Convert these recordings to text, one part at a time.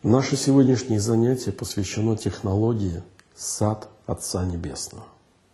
Наше сегодняшнее занятие посвящено технологии «Сад Отца Небесного».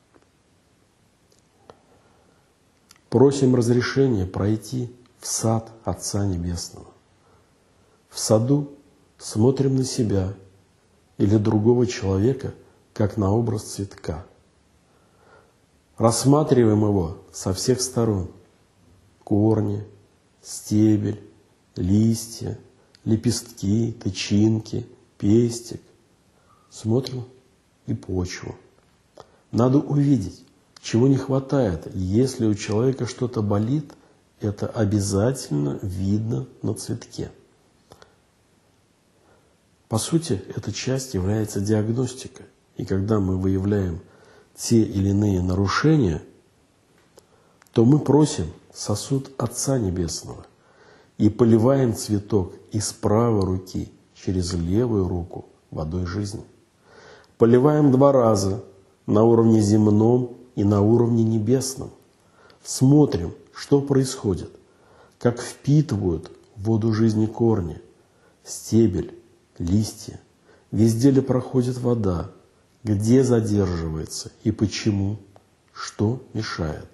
Просим разрешения пройти в сад Отца Небесного. В саду смотрим на себя или другого человека, как на образ цветка. Рассматриваем его со всех сторон. Корни, стебель, листья, лепестки, тычинки, пестик. Смотрим и почву. Надо увидеть, чего не хватает. Если у человека что-то болит, это обязательно видно на цветке. По сути, эта часть является диагностикой. И когда мы выявляем те или иные нарушения, то мы просим сосуд Отца Небесного и поливаем цветок из правой руки через левую руку водой жизни. Поливаем 2 раза на уровне земном и на уровне небесном. Смотрим, что происходит, как впитывают воду жизни корни, стебель, листья, везде ли проходит вода, где задерживается и почему, что мешает.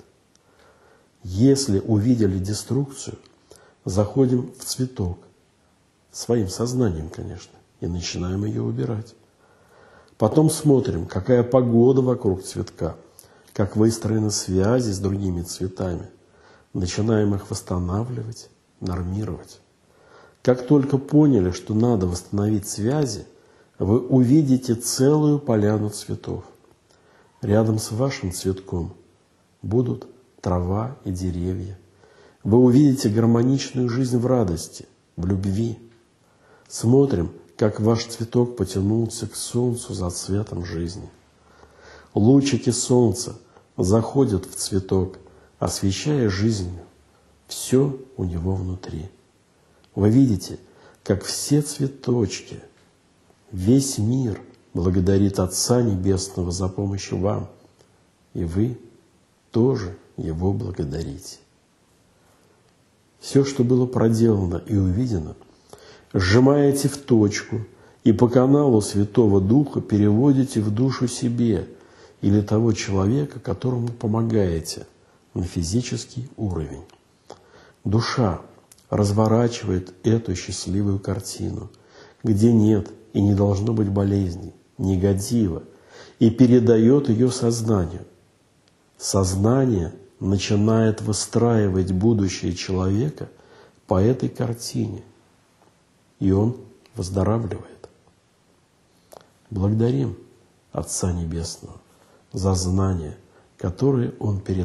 Если увидели деструкцию, заходим в цветок, своим сознанием, конечно, и начинаем ее убирать. Потом смотрим, какая погода вокруг цветка, как выстроены связи с другими цветами. Начинаем их восстанавливать, нормировать. Как только поняли, что надо восстановить связи, вы увидите целую поляну цветов. Рядом с вашим цветком будут трава и деревья. Вы увидите гармоничную жизнь в радости, в любви. Смотрим, как ваш цветок потянулся к солнцу за цветом жизни. Лучики солнца заходят в цветок, освещая жизнью все у него внутри. Вы видите, как все цветочки, весь мир благодарит Отца Небесного за помощь вам, и вы тоже Его благодарите. Все, что было проделано и увидено, сжимаете в точку и по каналу Святого Духа переводите в душу себе или того человека, которому помогаете, на физический уровень. Душа разворачивает эту счастливую картину, где нет и не должно быть болезней, негатива, и передает ее сознанию. Сознание начинает выстраивать будущее человека по этой картине, и он выздоравливает. Благодарим Отца Небесного за знания, которые Он передает